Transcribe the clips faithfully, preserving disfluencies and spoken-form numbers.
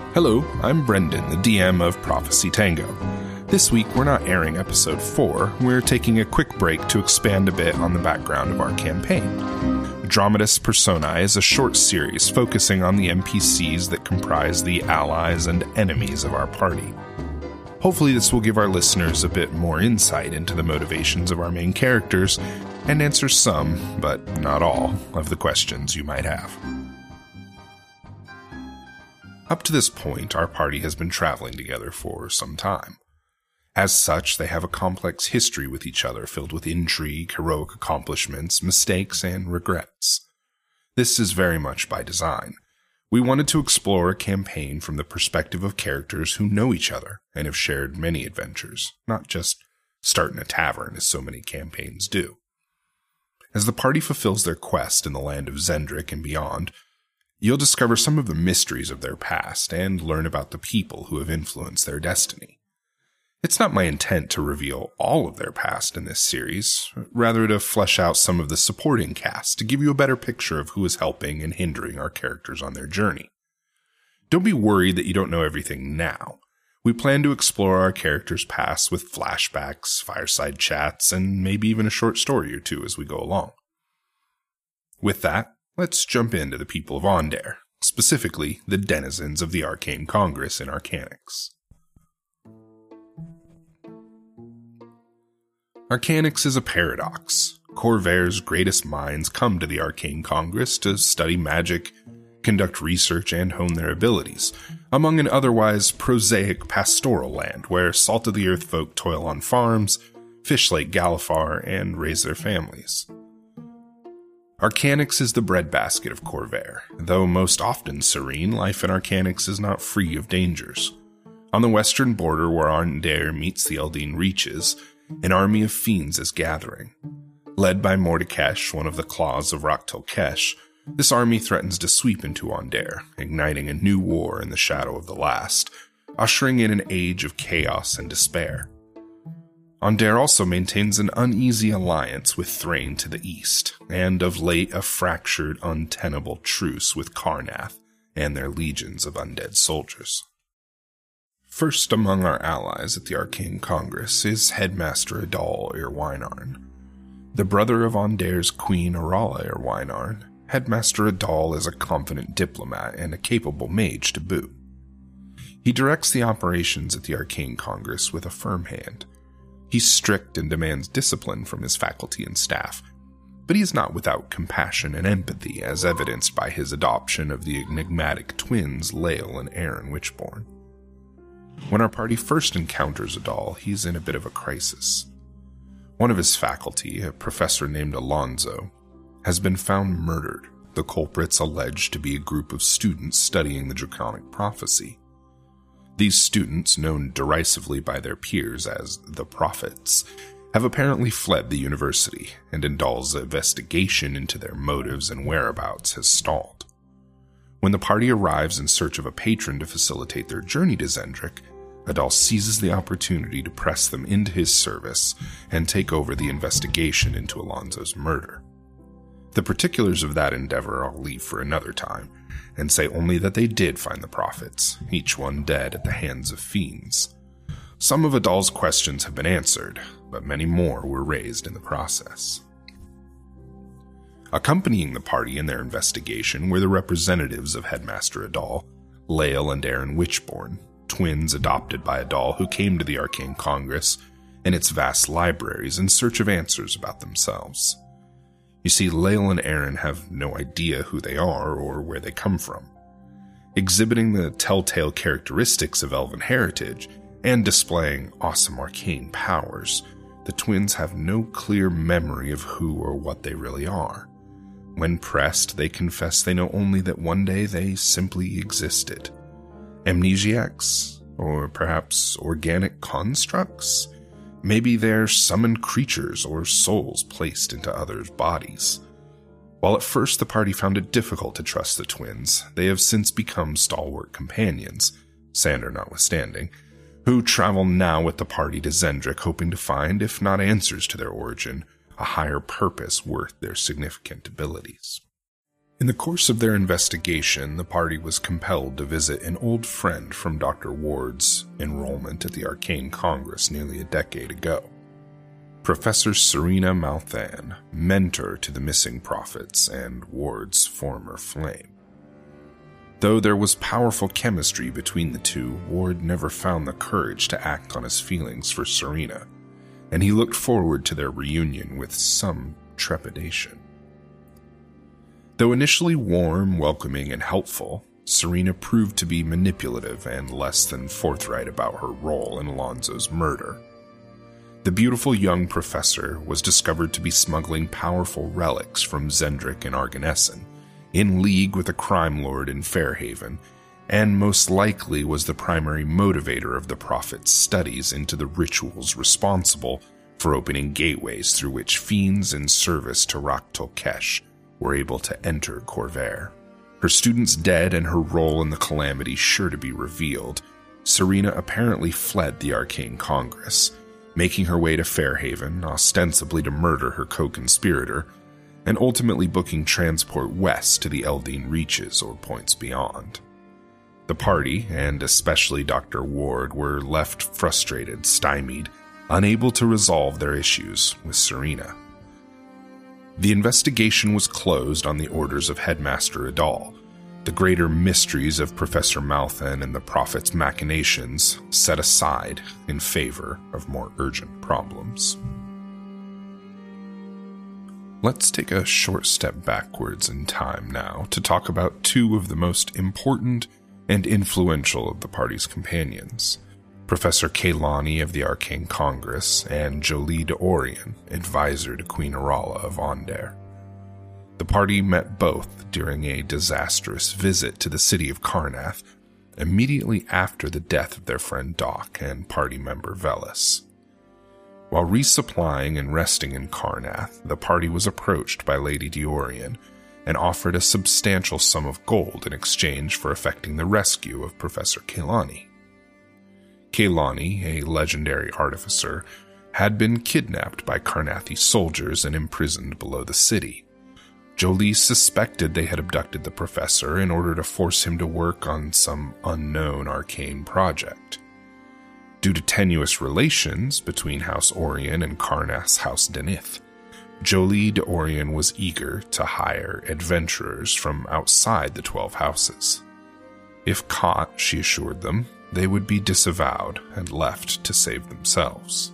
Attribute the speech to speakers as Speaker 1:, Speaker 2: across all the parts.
Speaker 1: Hello, I'm Brendan, the D M of Prophecy Tango. This week, we're not airing episode four, we're taking a quick break to expand a bit on the background of our campaign. Dramatis Personae is a short series focusing on the N P Cs that comprise the allies and enemies of our party. Hopefully this will give our listeners a bit more insight into the motivations of our main characters and answer some, but not all, of the questions you might have. Up to this point, our party has been traveling together for some time. As such, they have a complex history with each other filled with intrigue, heroic accomplishments, mistakes, and regrets. This is very much by design. We wanted to explore a campaign from the perspective of characters who know each other and have shared many adventures, not just start in a tavern as so many campaigns do. As the party fulfills their quest in the land of Zendrick and beyond, you'll discover some of the mysteries of their past and learn about the people who have influenced their destiny. It's not my intent to reveal all of their past in this series, rather to flesh out some of the supporting cast to give you a better picture of who is helping and hindering our characters on their journey. Don't be worried that you don't know everything now. We plan to explore our characters' past with flashbacks, fireside chats, and maybe even a short story or two as we go along. With that, let's jump into the people of Aundair, specifically the denizens of the Arcane Congress in Arcanix. Arcanix is a paradox. Khorvair's greatest minds come to the Arcane Congress to study magic, conduct research, and hone their abilities, among an otherwise prosaic pastoral land where salt-of-the-earth folk toil on farms, fish Lake Galifar, and raise their families. Arcanix is the breadbasket of Khorvair. Though most often serene, life in Arcanix is not free of dangers. On the western border where Aundair meets the Eldeen Reaches, an army of fiends is gathering. Led by Mordekash, one of the claws of Rak'Telkesh, this army threatens to sweep into Aundair, igniting a new war in the shadow of the last, ushering in an age of chaos and despair. Aundair also maintains an uneasy alliance with Thrain to the east, and of late a fractured, untenable truce with Karrnath and their legions of undead soldiers. First among our allies at the Arcane Congress is Headmaster Adal Irwinarn. The brother of Aundair's Queen Arala Irwinarn, Headmaster Adal is a confident diplomat and a capable mage to boot. He directs the operations at the Arcane Congress with a firm hand. He's strict and demands discipline from his faculty and staff, but he is not without compassion and empathy as evidenced by his adoption of the enigmatic twins Lael and Aaron Witchborn. When our party first encounters Adal, he's in a bit of a crisis. One of his faculty, a professor named Alonzo, has been found murdered, the culprits alleged to be a group of students studying the Draconic Prophecy. These students, known derisively by their peers as the Prophets, have apparently fled the university, and Adal's investigation into their motives and whereabouts has stalled. When the party arrives in search of a patron to facilitate their journey to Zendrick, Adal seizes the opportunity to press them into his service and take over the investigation into Alonzo's murder. The particulars of that endeavor I'll leave for another time, and say only that they did find the prophets, each one dead at the hands of fiends. Some of Adal's questions have been answered, but many more were raised in the process. Accompanying the party in their investigation were the representatives of Headmaster Adal, Lael and Aaron Witchborn, twins adopted by Adal who came to the Arcane Congress and its vast libraries in search of answers about themselves. You see, Lael and Aaron have no idea who they are or where they come from. Exhibiting the telltale characteristics of elven heritage and displaying awesome arcane powers, the twins have no clear memory of who or what they really are. When pressed, they confess they know only that one day they simply existed. Amnesiacs? Or perhaps organic constructs? Maybe they're summoned creatures or souls placed into others' bodies. While at first the party found it difficult to trust the twins, they have since become stalwart companions, Sander notwithstanding, who travel now with the party to Zendrick hoping to find, if not answers to their origin, a higher purpose worth their significant abilities. In the course of their investigation, the party was compelled to visit an old friend from Doctor Ward's enrollment at the Arcane Congress nearly a decade ago. Professor Serena Malthan, mentor to the missing prophets and Ward's former flame. Though there was powerful chemistry between the two, Ward never found the courage to act on his feelings for Serena, and he looked forward to their reunion with some trepidation. Though initially warm, welcoming, and helpful, Serena proved to be manipulative and less than forthright about her role in Alonzo's murder. The beautiful young professor was discovered to be smuggling powerful relics from Zendrick and Arganessen, in league with a crime lord in Fairhaven, and most likely was the primary motivator of the Prophet's studies into the rituals responsible for opening gateways through which fiends in service to Rak Tolkesh were able to enter Khorvaire. Her students dead and her role in the calamity sure to be revealed, Serena apparently fled the Arcane Congress, making her way to Fairhaven, ostensibly to murder her co-conspirator, and ultimately booking transport west to the Eldeen Reaches or points beyond. The party, and especially Doctor Ward, were left frustrated, stymied, unable to resolve their issues with Serena. The investigation was closed on the orders of Headmaster Adal, the greater mysteries of Professor Malthan and the Prophet's machinations set aside in favor of more urgent problems. Let's take a short step backwards in time now to talk about two of the most important and influential of the party's companions, Professor Kaylani of the Arcane Congress and Jolie de Orion, advisor to Queen Arala of Aundair. The party met both during a disastrous visit to the city of Karrnath immediately after the death of their friend Doc and party member Velis. While resupplying and resting in Karrnath, the party was approached by Lady de Orion and offered a substantial sum of gold in exchange for effecting the rescue of Professor Kaylani. Kaylani, a legendary artificer, had been kidnapped by Karrnathi soldiers and imprisoned below the city. Jolie suspected they had abducted the professor in order to force him to work on some unknown arcane project. Due to tenuous relations between House Orion and Karrnath's House Denith, Jolie de Orion was eager to hire adventurers from outside the Twelve Houses. If caught, she assured them, they would be disavowed and left to save themselves.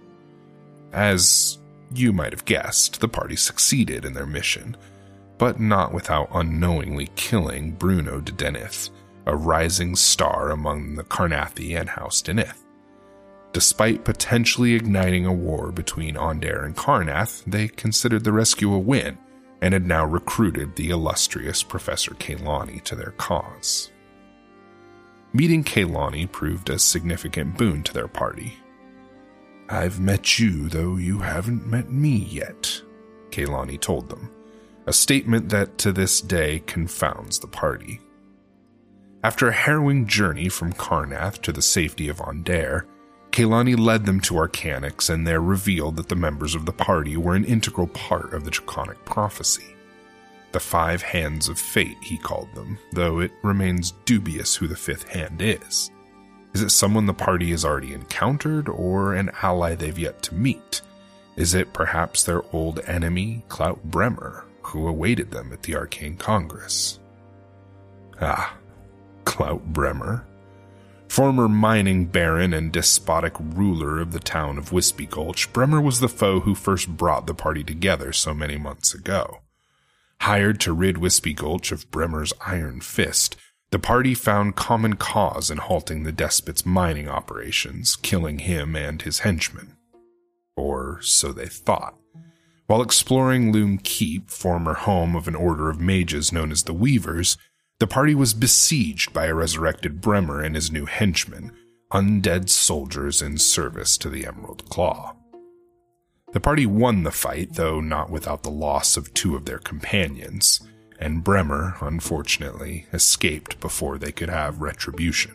Speaker 1: As you might have guessed, the party succeeded in their mission, but not without unknowingly killing Bruno de Denith, a rising star among the Karrnathi and House Denith. Despite potentially igniting a war between Aundair and Karrnath, they considered the rescue a win and had now recruited the illustrious Professor Kaylani to their cause. Meeting Kaylani proved a significant boon to their party. "I've met you, though you haven't met me yet," Kaylani told them, a statement that to this day confounds the party. After a harrowing journey from Karrnath to the safety of Aundair, Kaylani led them to Arcanix and there revealed that the members of the party were an integral part of the Draconic prophecy. The Five Hands of Fate, he called them, though it remains dubious who the fifth hand is. Is it someone the party has already encountered, or an ally they've yet to meet? Is it perhaps their old enemy, Clout Bremer, who awaited them at the Arcane Congress? Ah, Clout Bremer. Former mining baron and despotic ruler of the town of Wispy Gulch, Bremer was the foe who first brought the party together so many months ago. Hired to rid Wispy Gulch of Bremer's iron fist, the party found common cause in halting the despot's mining operations, killing him and his henchmen. Or so they thought. While exploring Loom Keep, former home of an order of mages known as the Weavers, the party was besieged by a resurrected Bremer and his new henchmen, undead soldiers in service to the Emerald Claw. The party won the fight, though not without the loss of two of their companions, and Bremer, unfortunately, escaped before they could have retribution.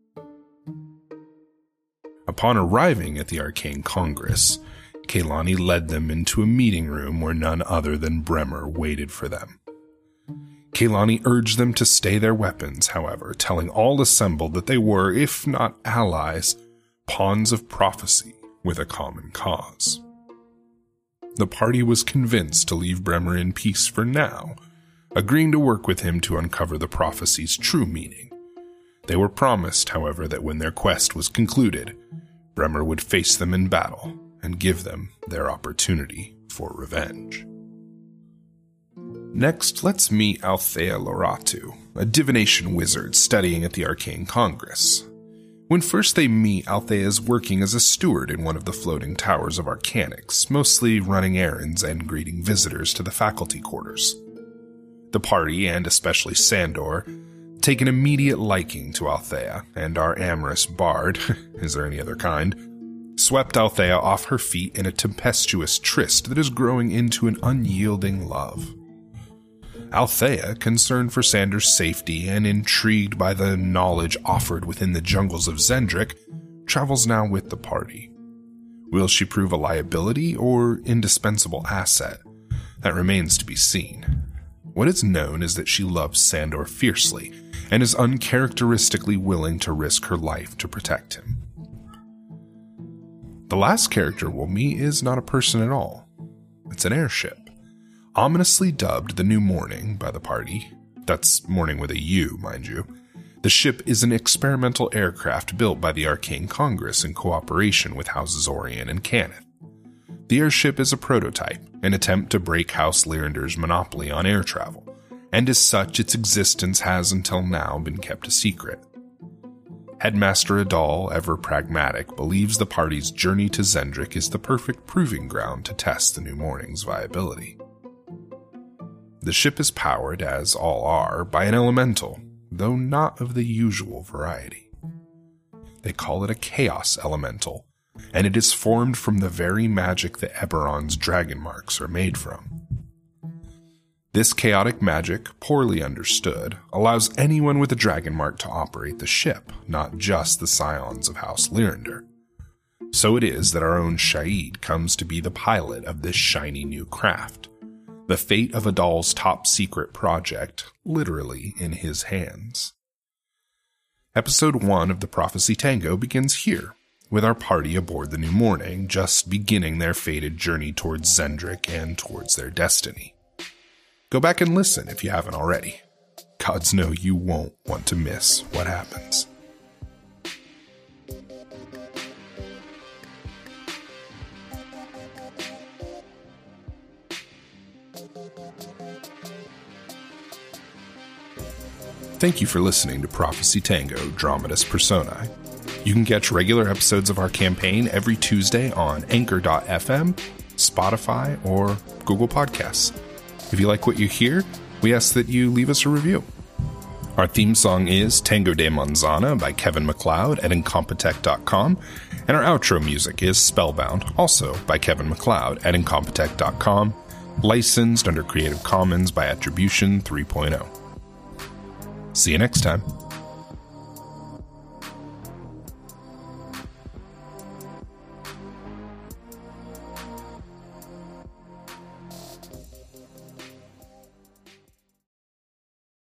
Speaker 1: Upon arriving at the Arcane Congress, Kaylani led them into a meeting room where none other than Bremer waited for them. Kaylani urged them to stay their weapons, however, telling all assembled that they were, if not allies, pawns of prophecy with a common cause. The party was convinced to leave Bremer in peace for now, agreeing to work with him to uncover the prophecy's true meaning. They were promised, however, that when their quest was concluded, Bremer would face them in battle and give them their opportunity for revenge. Next, let's meet Althea Loratu, a divination wizard studying at the Arcane Congress. When first they meet, Althea is working as a steward in one of the floating towers of Arcanics, mostly running errands and greeting visitors to the faculty quarters. The party, and especially Sandor, take an immediate liking to Althea, and our amorous bard, is there any other kind, swept Althea off her feet in a tempestuous tryst that is growing into an unyielding love. Althea, concerned for Sandor's safety and intrigued by the knowledge offered within the jungles of Xen'drik, travels now with the party. Will she prove a liability or indispensable asset? That remains to be seen. What is known is that she loves Sandor fiercely and is uncharacteristically willing to risk her life to protect him. The last character we'll meet is not a person at all. It's an airship. Ominously dubbed the New Morning by the party. That's morning with a U, mind you. The ship is an experimental aircraft built by the Arcane Congress in cooperation with Houses Orion and Cannith. The airship is a prototype, an attempt to break House Lyrander's monopoly on air travel, and as such its existence has until now been kept a secret. Headmaster Adal, ever pragmatic, believes the party's journey to Xen'drik is the perfect proving ground to test the New Morning's viability. The ship is powered, as all are, by an elemental, though not of the usual variety. They call it a chaos elemental, and it is formed from the very magic that Eberron's dragon marks are made from. This chaotic magic, poorly understood, allows anyone with a dragon mark to operate the ship, not just the scions of House Lyrander. So it is that our own Shaid comes to be the pilot of this shiny new craft. The fate of Adal's top-secret project, literally in his hands. Episode one of the Prophecy Tango begins here, with our party aboard the New Morning, just beginning their fated journey towards Xen'drik and towards their destiny. Go back and listen if you haven't already. Gods know you won't want to miss what happens. Thank you for listening to Prophecy Tango, Dramatis Personae. You can catch regular episodes of our campaign every Tuesday on Anchor dot f m, Spotify, or Google Podcasts. If you like what you hear, we ask that you leave us a review. Our theme song is Tango de Manzana by Kevin MacLeod at Incompetech dot com, and our outro music is Spellbound, also by Kevin MacLeod at Incompetech dot com, licensed under Creative Commons by Attribution three point oh. See you next time.